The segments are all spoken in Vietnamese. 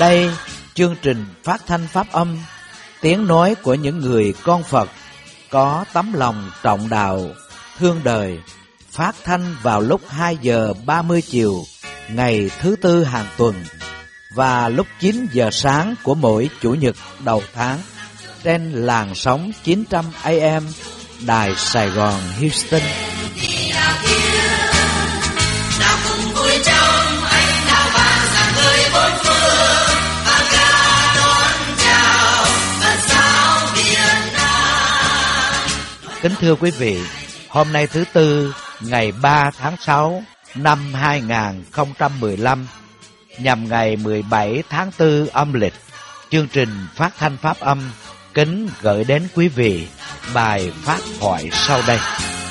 Đây, chương trình phát thanh pháp âm, tiếng nói của những người con Phật có tấm lòng trọng đạo, thương đời, phát thanh vào lúc 2 giờ 30 chiều ngày thứ Tư hàng tuần và lúc 9 giờ sáng của mỗi Chủ nhật đầu tháng trên làn sóng 900 AM Đài Sài Gòn Houston. Kính thưa quý vị, hôm nay thứ Tư, ngày 3 tháng 6 năm 2015, nhằm ngày 17 tháng 4 âm lịch, chương trình phát thanh pháp âm kính gửi đến quý vị bài pháp thoại sau đây.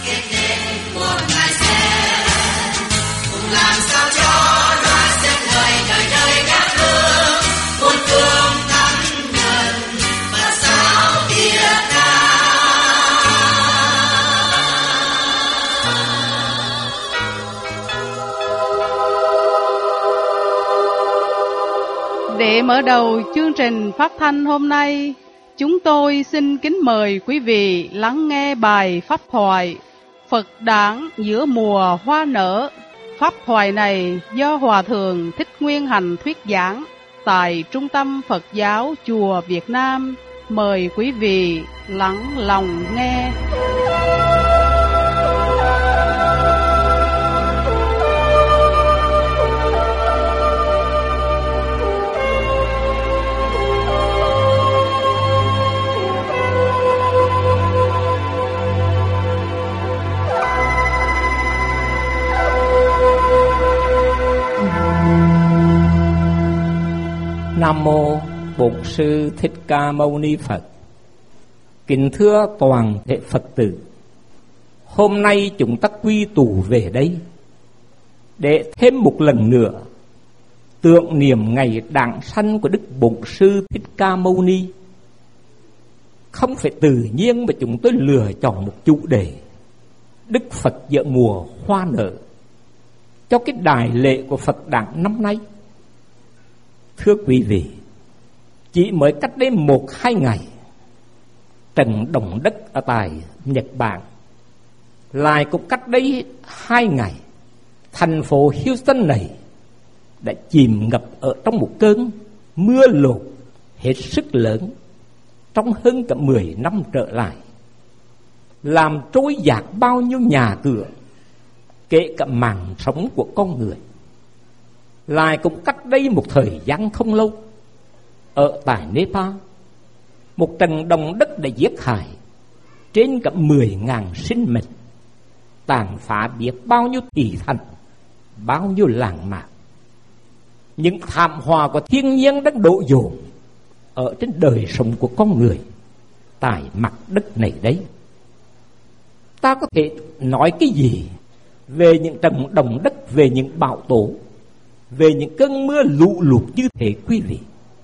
Để mở đầu chương trình phát thanh hôm nay, chúng tôi xin kính mời quý vị lắng nghe bài pháp thoại Phật đản giữa mùa hoa nở. Pháp thoại này do Hòa Thượng Thích Nguyên Hành thuyết giảng tại Trung tâm Phật giáo Chùa Việt Nam. Mời quý vị lắng lòng nghe. Nam mô Bổn Sư Thích Ca Mâu Ni Phật. Kính thưa toàn thể Phật tử, hôm nay chúng ta quy tụ về đây để thêm một lần nữa tưởng niệm ngày đản sanh của Đức Bổn Sư Thích Ca Mâu Ni. Không phải tự nhiên mà chúng tôi lựa chọn một chủ đề Đức Phật giữa mùa hoa nở cho cái đại lễ của Phật đản năm nay. Thưa quý vị, chỉ mới cách đây 1-2 ngày, trận động đất ở tại Nhật Bản, lại cũng cách đây 2 ngày, thành phố Houston này đã chìm ngập ở trong một cơn mưa lụt hết sức lớn trong hơn cả 10 năm trở lại, làm trôi dạt bao nhiêu nhà cửa, kể cả mạng sống của con người. Lại cũng cách đây một thời gian không lâu, ở tại Nepal, một trận động đất đã giết hại trên cả 10.000 sinh mệnh, tàn phá biết bao nhiêu tỷ thành, bao nhiêu làng mạc. Những thảm họa của thiên nhiên đang đổ dồn ở trên đời sống của con người tại mặt đất này đấy. Ta có thể nói cái gì về những trận động đất, về những bão tố, về những cơn mưa lũ lụt như thế quý vị?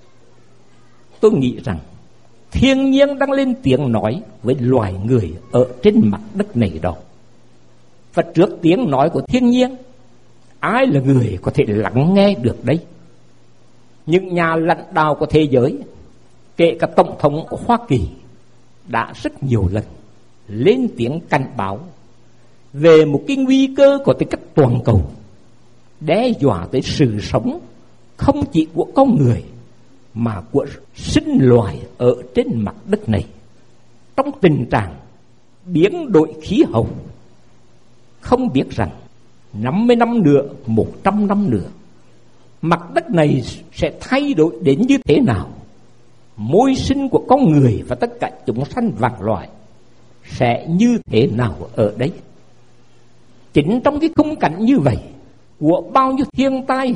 Tôi nghĩ rằng thiên nhiên đang lên tiếng nói với loài người ở trên mặt đất này đó. Và trước tiếng nói của thiên nhiên, ai là người có thể lắng nghe được đấy? Những nhà lãnh đạo của thế giới, kể cả Tổng thống của Hoa Kỳ, đã rất nhiều lần lên tiếng cảnh báo về một cái nguy cơ của tư cách toàn cầu, đe dọa tới sự sống không chỉ của con người mà của sinh loài ở trên mặt đất này, trong tình trạng biến đổi khí hậu. Không biết rằng 50 năm nữa, 100 năm nữa, mặt đất này sẽ thay đổi đến như thế nào, môi sinh của con người và tất cả chúng sanh vạn loài sẽ như thế nào ở đấy. Chính trong cái khung cảnh như vậy của bao nhiêu thiên tai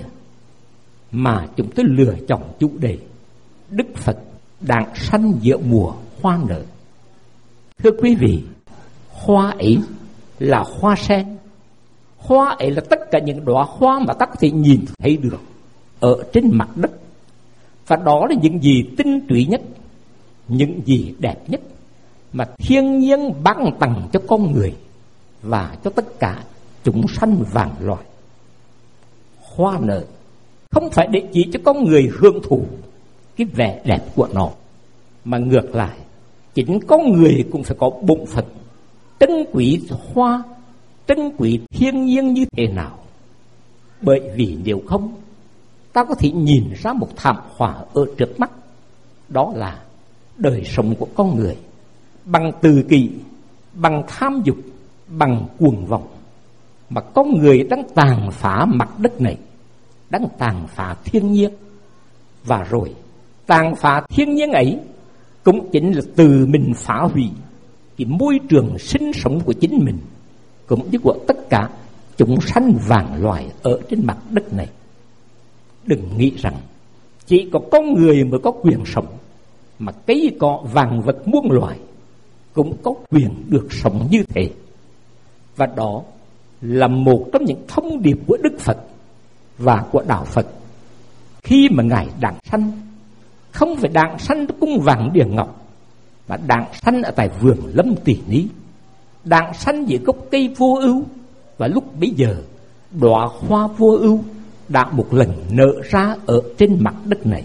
mà chúng tôi lựa chọn chủ đề Đức Phật đản sanh giữa mùa hoa nở. Thưa quý vị, hoa ấy là hoa sen. Hoa ấy là tất cả những đóa hoa mà ta có thể nhìn thấy được ở trên mặt đất. Và đó là những gì tinh túy nhất, những gì đẹp nhất mà thiên nhiên ban tặng cho con người và cho tất cả chúng sanh vạn loài. Hoa nở không phải để chỉ cho con người hưởng thụ cái vẻ đẹp của nó, mà ngược lại, chính con người cũng phải có bổn phận trân quý hoa, trân quý thiên nhiên như thế nào. Bởi vì nếu không, ta có thể nhìn ra một thảm họa ở trước mắt, đó là đời sống của con người bằng tự kỷ, bằng tham dục, bằng cuồng vọng, mà con người đang tàn phá mặt đất này, đang tàn phá thiên nhiên. Và rồi tàn phá thiên nhiên ấy cũng chính là từ mình phá hủy cái môi trường sinh sống của chính mình, cũng như của tất cả chúng sanh vạn loài ở trên mặt đất này. Đừng nghĩ rằng chỉ có con người mới có quyền sống, mà cây cỏ vạn vật muôn loài cũng có quyền được sống như thế. Và đó là một trong những thông điệp của Đức Phật và của Đạo Phật. Khi mà Ngài đản sanh, không phải đản sanh trong cung vàng điện ngọc, mà đản sanh ở tại vườn Lâm Tỷ Ni, đản sanh dưới gốc cây vô ưu. Và lúc bấy giờ, đóa hoa vô ưu đã một lần nở ra ở trên mặt đất này.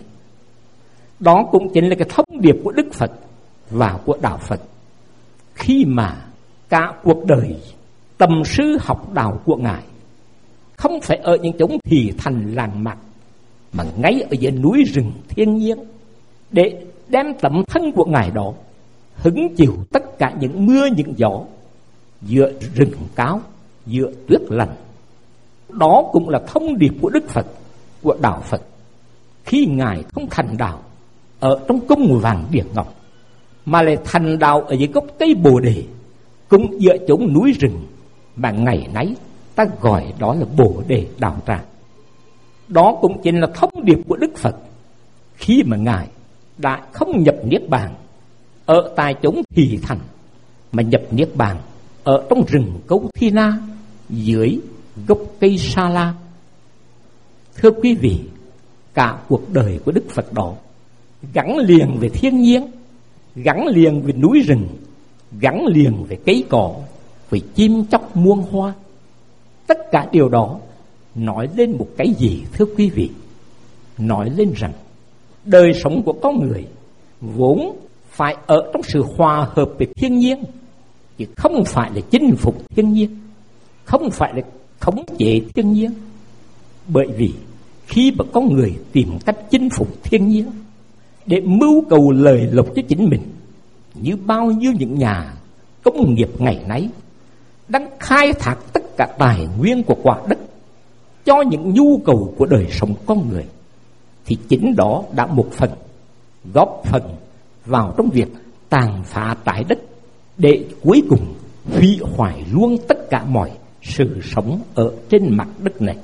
Đó cũng chính là cái thông điệp của Đức Phật và của Đạo Phật. Khi mà cả cuộc đời tầm sư học đạo của Ngài không phải ở những chỗ thị thành làng mạc, mà ngay ở dưới núi rừng thiên nhiên, để đem tấm thân của Ngài đó hứng chịu tất cả những mưa những gió, giữa rừng cao, giữa tuyết lạnh. Đó cũng là thông điệp của Đức Phật, của Đạo Phật. Khi Ngài không thành đạo ở trong cung vàng điện ngọc, mà lại thành đạo ở dưới gốc cây Bồ Đề, cũng giữa chốn núi rừng mà ngày nấy ta gọi đó là Bồ Đề Đạo Tràng. Đó cũng chính là thông điệp của Đức Phật khi mà Ngài đã không nhập niết bàn ở tại chốn thị thành, mà nhập niết bàn ở trong rừng Câu Thi Na, dưới gốc cây Sa La. Thưa quý vị, cả cuộc đời của Đức Phật đó gắn liền về thiên nhiên, gắn liền về núi rừng, gắn liền về cây cỏ, với chim chóc muôn hoa. Tất cả điều đó nói lên một cái gì thưa quý vị? Nói lên rằng đời sống của con người vốn phải ở trong sự hòa hợp với thiên nhiên, chứ không phải là chinh phục thiên nhiên, không phải là khống chế thiên nhiên. Bởi vì khi mà con người tìm cách chinh phục thiên nhiên để mưu cầu lời lộc cho chính mình, như bao nhiêu những nhà công nghiệp ngày nay đang khai thác tất cả tài nguyên của quả đất cho những nhu cầu của đời sống con người, thì chính đó đã một phần góp phần vào trong việc tàn phá trái đất, để cuối cùng hủy hoại luôn tất cả mọi sự sống ở trên mặt đất này.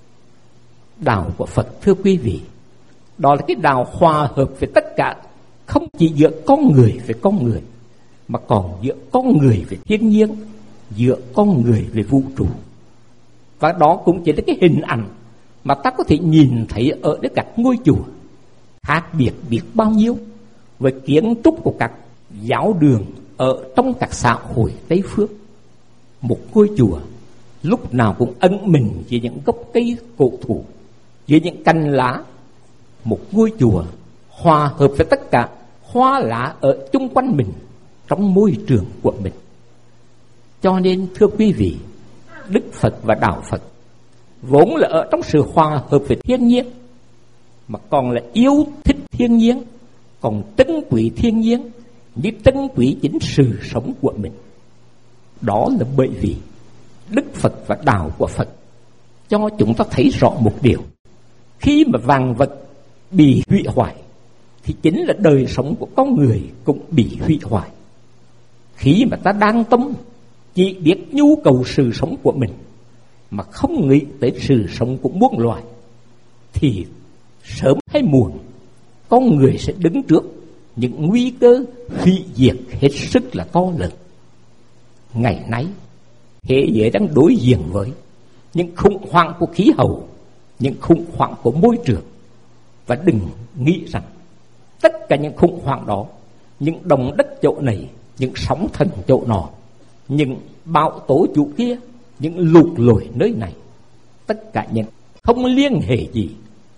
Đạo của Phật thưa quý vị, đó là cái đạo hòa hợp với tất cả, không chỉ giữa con người với con người, mà còn giữa con người với thiên nhiên, giữa con người với vũ trụ. Và đó cũng chỉ là cái hình ảnh mà ta có thể nhìn thấy ở các ngôi chùa khác biệt biết bao nhiêu với kiến trúc của các giáo đường ở trong các xã hội Tây Phương. Một ngôi chùa lúc nào cũng ẩn mình dưới những gốc cây cổ thụ, dưới những cành lá. Một ngôi chùa hòa hợp với tất cả hoa lá ở chung quanh mình, trong môi trường của mình. Cho nên thưa quý vị, Đức Phật và Đạo Phật vốn là ở trong sự hòa hợp với thiên nhiên, mà còn là yêu thích thiên nhiên, còn trân quý thiên nhiên như trân quý chính sự sống của mình. Đó là bởi vì Đức Phật và đạo của Phật cho chúng ta thấy rõ một điều: khi mà vạn vật bị hủy hoại thì chính là đời sống của con người cũng bị hủy hoại. Khi mà ta đang tâm chỉ biết nhu cầu sự sống của mình mà không nghĩ tới sự sống của muôn loài, thì sớm hay muộn con người sẽ đứng trước những nguy cơ hủy diệt hết sức là to lớn. Ngày nay thế giới đang đối diện với những khủng hoảng của khí hậu, những khủng hoảng của môi trường. Và đừng nghĩ rằng tất cả những khủng hoảng đó, những động đất chỗ này, những sóng thần chỗ nọ, những bão tố chỗ kia, những lụt lội nơi này, tất cả những không liên hệ gì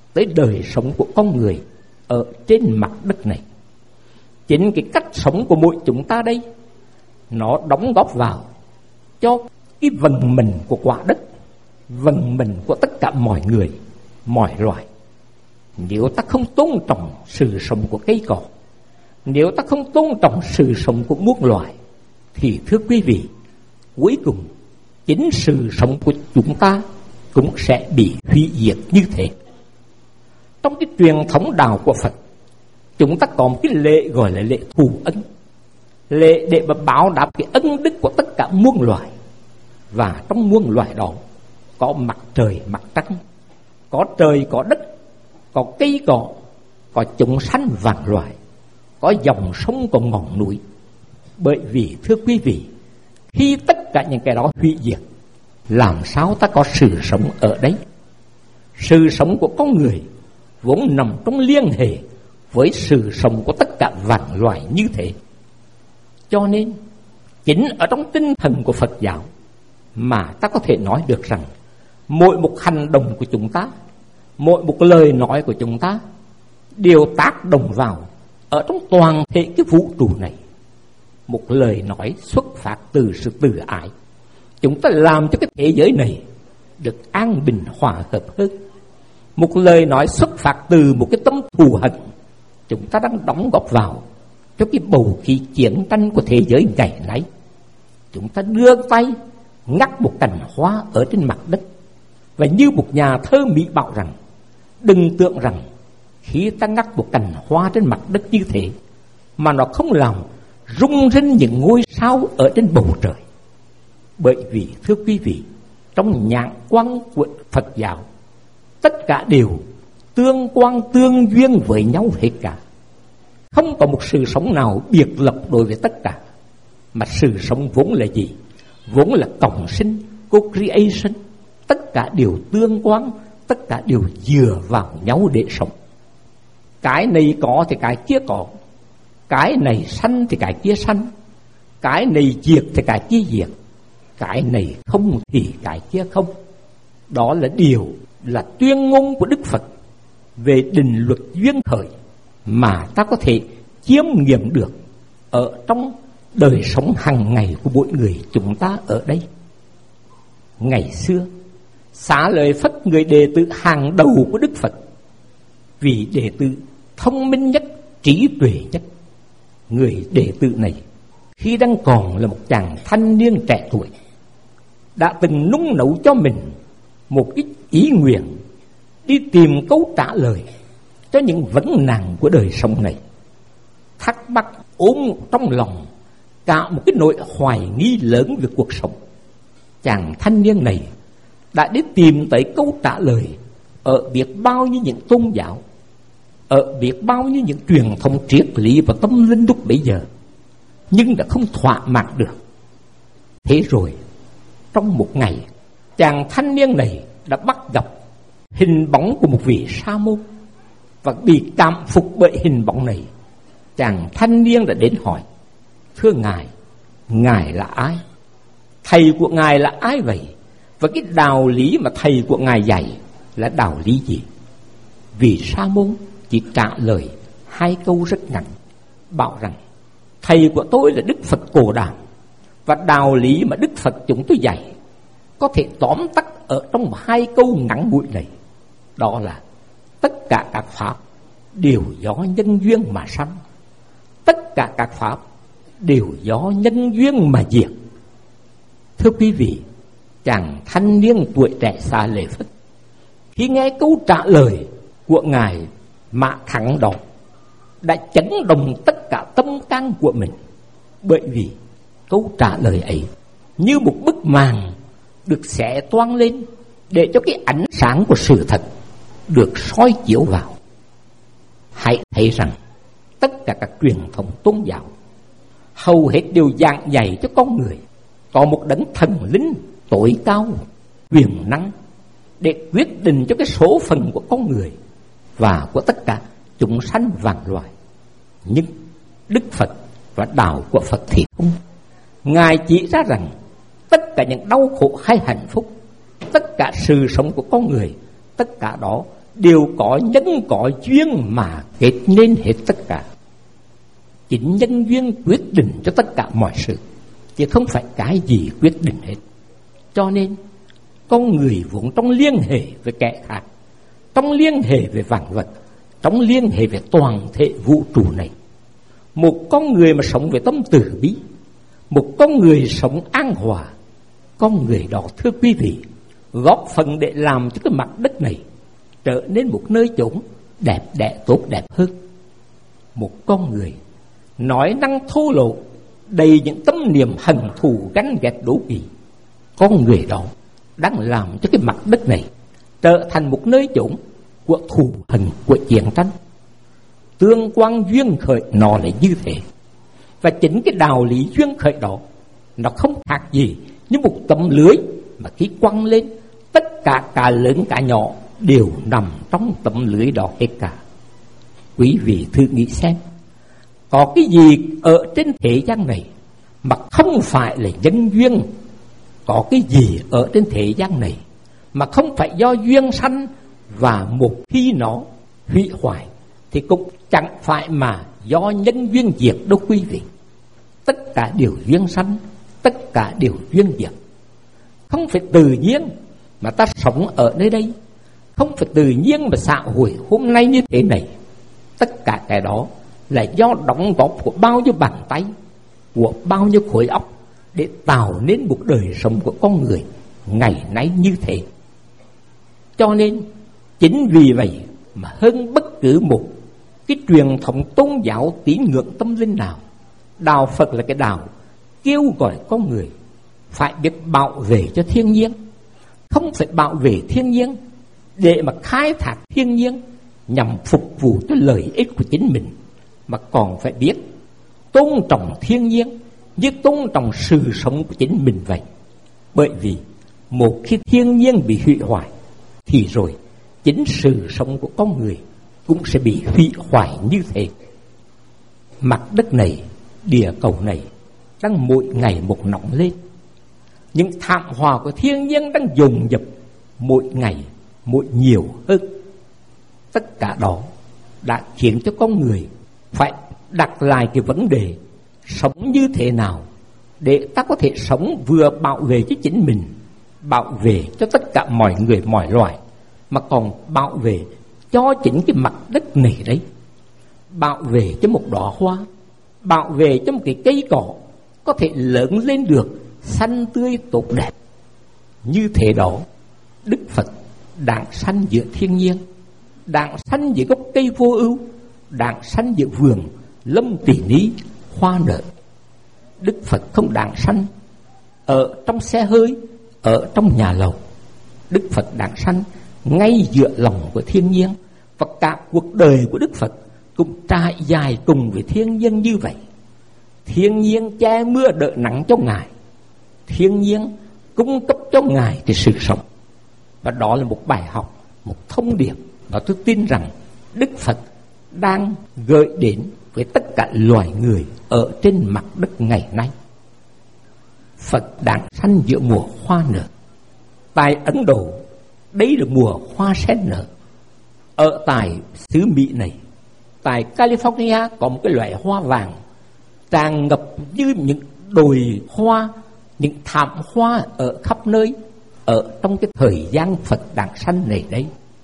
tới đời sống của con người ở trên mặt đất này. Chính cái cách sống của mỗi chúng ta đây, nó đóng góp vào cho cái vận mệnh của quả đất, vận mệnh của tất cả mọi người, mọi loài. Nếu ta không tôn trọng sự sống của cây cỏ, nếu ta không tôn trọng sự sống của muôn loài, thì thưa quý vị, cuối cùng chính sự sống của chúng ta cũng sẽ bị hủy diệt như thế. Trong cái truyền thống đạo của Phật, chúng ta có một cái lễ gọi là lễ thù ân, lễ để mà báo đáp cái ân đức của tất cả muôn loài. Và trong muôn loài đó có mặt trời mặt trăng, có trời có đất, có cây cỏ, có chúng sanh vạn loài, có dòng sông, có ngọn núi. Bởi vì thưa quý vị, khi tất cả những cái đó hủy diệt, làm sao ta có sự sống ở đấy? Sự sống của con người vốn nằm trong liên hệ với sự sống của tất cả vạn loài như thế. Cho nên chính ở trong tinh thần của Phật giáo mà ta có thể nói được rằng mỗi một hành động của chúng ta, mỗi một lời nói của chúng ta đều tác động vào ở trong toàn thể cái vũ trụ này. Một lời nói xuất phát từ sự từ ái, chúng ta làm cho cái thế giới này được an bình hòa hợp hơn. Một lời nói xuất phát từ một cái tâm thù hận, chúng ta đang đóng góp vào cho cái bầu khí chiến tranh của thế giới ngày nay. Chúng ta đưa tay ngắt một cành hoa ở trên mặt đất, và như một nhà thơ Mỹ bảo rằng, đừng tưởng rằng khi ta ngắt một cành hoa trên mặt đất như thế mà nó không làm rung rinh những ngôi sao ở trên bầu trời. Bởi vì thưa quý vị, trong nhãn quang của Phật giáo, tất cả đều tương quan tương duyên với nhau hết cả. Không có một sự sống nào biệt lập đối với tất cả, mà sự sống vốn là gì? Vốn là cộng sinh, co-creation. Tất cả đều tương quan, tất cả đều dựa vào nhau để sống. Cái này có thì cái kia có, cái này sanh thì cái kia sanh, cái này diệt thì cái kia diệt, cái này không thì cái kia không. Đó là điều, là tuyên ngôn của Đức Phật về định luật duyên khởi mà ta có thể chiêm nghiệm được ở trong đời sống hàng ngày của mỗi người chúng ta ở đây. Ngày xưa, Xá Lợi Phất, người đệ tử hàng đầu của Đức Phật, vì đệ tử thông minh nhất, trí tuệ nhất, người đệ tử này khi đang còn là một chàng thanh niên trẻ tuổi đã từng nung nấu cho mình một cái ý nguyện đi tìm câu trả lời cho những vấn nạn của đời sống này. Thắc mắc ôm trong lòng cả một cái nỗi hoài nghi lớn về cuộc sống. Chàng thanh niên này đã đi tìm tới câu trả lời ở biết bao nhiêu những tôn giáo, ở biết bao nhiêu những truyền thống triết lý và tâm linh lúc bấy giờ, nhưng đã không thỏa mãn được. Thế rồi trong một ngày, chàng thanh niên này đã bắt gặp hình bóng của một vị sa môn, và bị cảm phục bởi hình bóng này. Chàng thanh niên đã đến hỏi: thưa ngài, ngài là ai? Thầy của ngài là ai vậy? Và cái đạo lý mà thầy của ngài dạy là đạo lý gì? Vị sa môn chỉ trả lời hai câu rất ngắn, bảo rằng thầy của tôi là Đức Phật Cồ Đàm, và đạo lý mà Đức Phật chúng tôi dạy có thể tóm tắt ở trong hai câu ngắn ngủi này. Đó là tất cả các pháp đều do nhân duyên mà sanh, tất cả các pháp đều do nhân duyên mà diệt. Thưa quý vị, chàng thanh niên tuổi trẻ Xá Lợi Phất khi nghe câu trả lời của ngài Mã Khẳng đó đã chấn động tất cả tâm can của mình. Bởi vì câu trả lời ấy như một bức màn được xẻ toang lên để cho cái ánh sáng của sự thật được soi chiếu vào. Hãy thấy rằng tất cả các truyền thống tôn giáo hầu hết đều giảng dạy cho con người có một đấng thần linh tối cao, quyền năng để quyết định cho cái số phận của con người và của tất cả chúng sanh vạn loài. Nhưng Đức Phật và đạo của Phật thì không. Ngài chỉ ra rằng tất cả những đau khổ hay hạnh phúc, tất cả sự sống của con người, tất cả đó đều có nhân có duyên mà kết nên hết tất cả. Chính nhân duyên quyết định cho tất cả mọi sự, chứ không phải cái gì quyết định hết. Cho nên con người vốn trong liên hệ với kẻ khác, trong liên hệ với vạn vật, trong liên hệ với toàn thể vũ trụ này. Một con người mà sống với tâm từ bi, một con người sống an hòa, con người đó thưa quý vị, góp phần để làm cho cái mặt đất này trở nên một nơi chốn đẹp đẽ tốt đẹp hơn. Một con người nói năng thô lỗ, đầy những tâm niệm hận thù ganh ghét đố kỵ, con người đó đang làm cho cái mặt đất này trở thành một nơi chốn của thù hận, của chiến tranh. Tương quan duyên khởi nó là như thế. Và chính cái đạo lý duyên khởi đó, nó không khác gì như một tấm lưới mà khi quăng lên, tất cả cả lớn cả nhỏ đều nằm trong tấm lưới đó hết cả. Quý vị thử nghĩ xem, có cái gì ở trên thế gian này mà không phải là nhân duyên? Có cái gì ở trên thế gian này mà không phải do duyên sanh, và một khi nó hủy hoại thì cũng chẳng phải mà do nhân duyên diệt đâu quý vị. Tất cả đều duyên sanh, tất cả đều duyên diệt. Không phải tự nhiên mà ta sống ở nơi đây, không phải tự nhiên mà xã hội hôm nay như thế này. Tất cả cái đó là do đóng góp của bao nhiêu bàn tay, của bao nhiêu khối óc để tạo nên một đời sống của con người ngày nay như thế. Cho nên chính vì vậy mà hơn bất cứ một cái truyền thống tôn giáo tín ngưỡng tâm linh nào, đạo Phật là cái đạo kêu gọi con người phải biết bảo vệ cho thiên nhiên. Không phải bảo vệ thiên nhiên để mà khai thác thiên nhiên nhằm phục vụ cho lợi ích của chính mình, mà còn phải biết tôn trọng thiên nhiên như tôn trọng sự sống của chính mình vậy. Bởi vì một khi thiên nhiên bị hủy hoại thì rồi chính sự sống của con người cũng sẽ bị hủy hoại như thế. Mặt đất này, địa cầu này đang mỗi ngày một nóng lên. Những thảm họa của thiên nhiên đang dồn dập mỗi ngày mỗi nhiều hơn. Tất cả đó đã khiến cho con người phải đặt lại cái vấn đề sống như thế nào để ta có thể sống vừa bảo vệ cho chính mình, bảo vệ cho tất cả mọi người mọi loài, mà còn bảo vệ cho chính cái mặt đất này đấy, bảo vệ cho một đóa hoa, bảo vệ cho một cái cây cỏ có thể lớn lên được xanh tươi tốt đẹp. Như thế đó, Đức Phật đang sanh giữa thiên nhiên, đang sanh giữa gốc cây vô ưu, đang sanh giữa vườn lâm tỷ ní hoa nở. Đức Phật không đang sanh ở trong xe hơi, ở trong nhà lầu. Đức Phật đang sanh ngay giữa lòng của thiên nhiên, và cả cuộc đời của Đức Phật cũng trải dài cùng với thiên nhiên như vậy. Thiên nhiên che mưa đỡ nắng cho Ngài, thiên nhiên cung cấp cho Ngài cái sự sống. Và đó là một bài học, một thông điệp mà tôi tin rằng Đức Phật đang gửi đến với tất cả loài người ở trên mặt đất ngày nay. Phật đang sanh giữa mùa hoa nở. Tại Ấn Độ, đây là mùa hoa sen nở. Ở tại xứ Mỹ này, tại California có một cái loại hoa vàng tràn ngập như những đồi hoa, những thảm hoa ở khắp nơi, ở trong cái thời gian Phật đang sanh này đấy.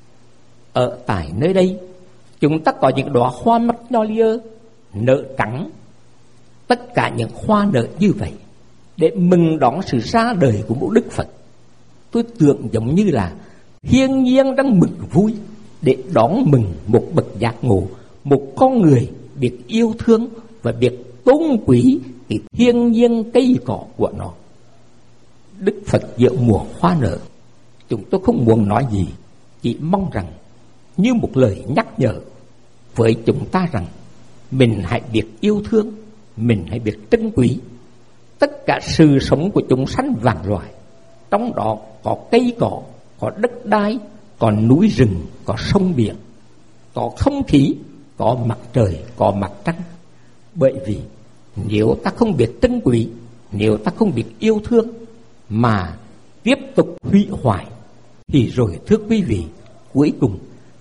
Ở tại nơi đây, chúng ta có những đóa hoa magnolia nở trắng. Tất cả những hoa nở như vậy để mừng đón sự ra đời của một Đức Phật. Tôi tưởng giống như là thiên nhiên đang mừng vui để đón mừng một bậc giác ngộ, một con người biết yêu thương và biết tôn quý cái thiên nhiên cây cỏ của nó. Đức Phật giữa mùa hoa nở, chúng tôi không muốn nói gì, chỉ mong rằng như một lời nhắc nhở với chúng ta rằng mình hãy biết yêu thương, mình hãy biết trân quý tất cả sự sống của chúng sanh vạn loài. Trong đó có cây cỏ, có đất đai, có núi rừng, có sông biển, có không khí, có mặt trời, có mặt trăng. Bởi vì nếu ta không biết trân quý, nếu ta không biết yêu thương mà tiếp tục hủy hoại thì rồi thưa quý vị, cuối cùng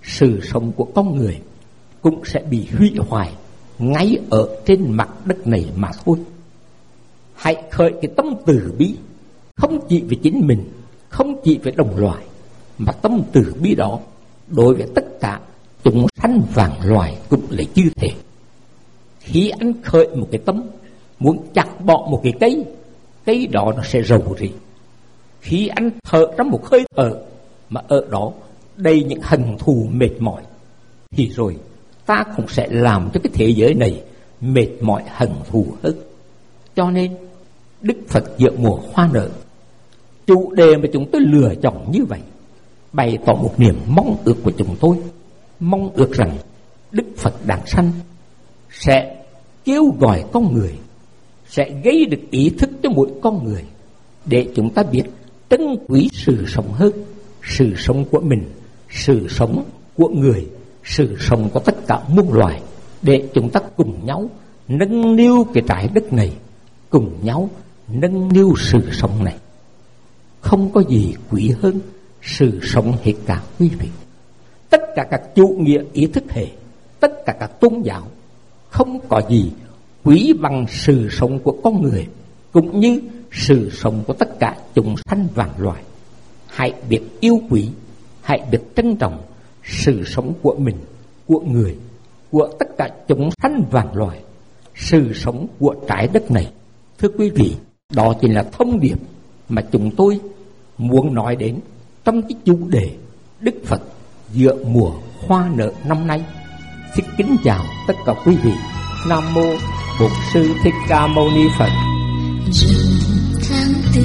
sự sống của con người cũng sẽ bị hủy hoại ngay ở trên mặt đất này mà thôi. Hãy khởi cái tâm từ bi, không chỉ về chính mình, không chỉ về đồng loại, mà tâm từ bi đó đối với tất cả chúng sanh vạn loài cũng là như thế. Khi anh khởi một cái tâm muốn chặt bỏ một cái cây đó nó sẽ rầu rĩ. Khi anh thở trong một hơi thở mà ở đó đầy những hận thù mệt mỏi, thì rồi ta cũng sẽ làm cho cái thế giới này mệt mỏi hận thù hơn. Cho nên Đức Phật giữa mùa hoa nở, chủ đề mà chúng tôi lựa chọn như vậy, bày tỏ một niềm mong ước của chúng tôi, mong ước rằng Đức Phật đản sanh sẽ kêu gọi con người, sẽ gây được ý thức cho mỗi con người, để chúng ta biết trân quý sự sống hơn, sự sống của mình, sự sống của người, sự sống của tất cả muôn loài, để chúng ta cùng nhau nâng niu cái trái đất này, cùng nhau nâng niu sự sống này. Không có gì quý hơn sự sống hết cả quý vị. Tất cả các chủ nghĩa ý thức hệ, tất cả các tôn giáo, không có gì quý bằng sự sống của con người, cũng như sự sống của tất cả chúng sanh vạn loài. Hãy biết yêu quý, hãy biết trân trọng sự sống của mình, của người, của tất cả chúng sanh vạn loài, sự sống của trái đất này. Thưa quý vị, đó chính là thông điệp mà chúng tôi muốn nói đến trong cái chủ đề Đức Phật giữa mùa hoa nở năm nay. Xin kính chào tất cả quý vị. Nam mô Bổn Sư Thích Ca Mâu Ni Phật. Rừng tháng tư,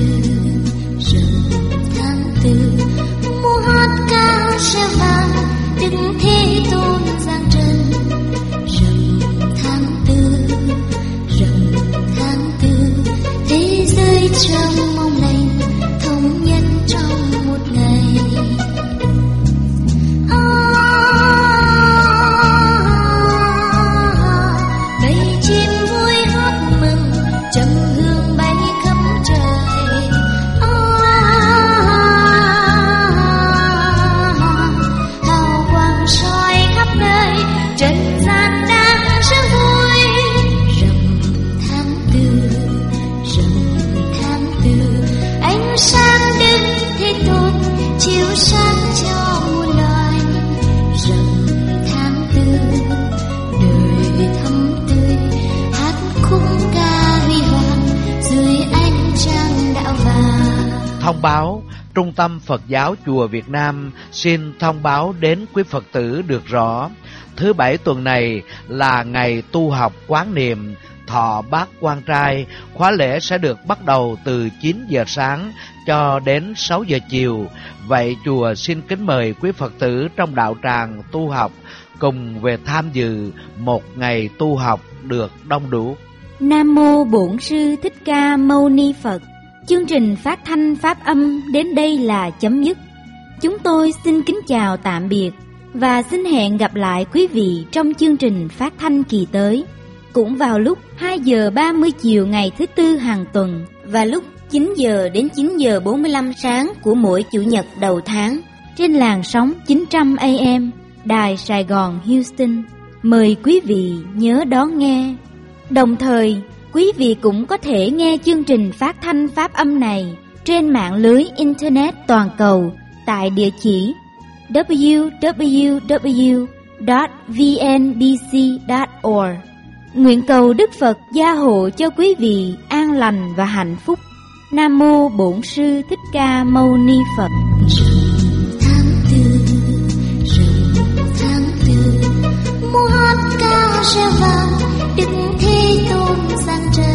mùa hát ca reo vang, Đức Thế Tôn giang trần. Rừng tháng tư, thế giới trong mong lành, thống nhất trong một ngày. Bầy chim vui hát mừng, trầm hương bay khắp trời. Hào quang soi khắp nơi, trần gian đang rất vui. Rằm tháng tư, ánh sáng Đức Thế Tôn chiếu sáng cho muôn loài. Rằm tháng tư, đời thắm tươi, hát khúc ca huy hoàng dưới ánh trăng đạo vàng. Thông báo, Trung tâm Phật giáo Chùa Việt Nam xin thông báo đến quý Phật tử được rõ, thứ Bảy tuần này là ngày tu học quán niệm thọ Bát Quan Trai. Khóa lễ sẽ được bắt đầu từ 9 giờ sáng cho đến 6 giờ chiều. Vậy chùa xin kính mời quý Phật tử trong đạo tràng tu học cùng về tham dự một ngày tu học được đông đủ. Nam mô Bổn Sư Thích Ca Mâu Ni Phật. Chương trình phát thanh pháp âm đến đây là chấm dứt. Chúng tôi xin kính chào tạm biệt và xin hẹn gặp lại quý vị trong chương trình phát thanh kỳ tới, cũng vào lúc 2 giờ 30 chiều ngày thứ Tư hàng tuần và lúc 9 giờ đến 9 giờ 45 sáng của mỗi Chủ nhật đầu tháng trên làn sóng 900 AM Đài Sài Gòn Houston. Mời quý vị nhớ đón nghe. Đồng thời, quý vị cũng có thể nghe chương trình phát thanh pháp âm này trên mạng lưới Internet toàn cầu tại địa chỉ www.vnbc.org. Nguyện cầu Đức Phật gia hộ cho quý vị an lành và hạnh phúc. Nam mô Bổn Sư Thích Ca Mâu Ni Phật. Tháng tư, mùa hát ca reo vang, Đức Thế Tôn giang trần.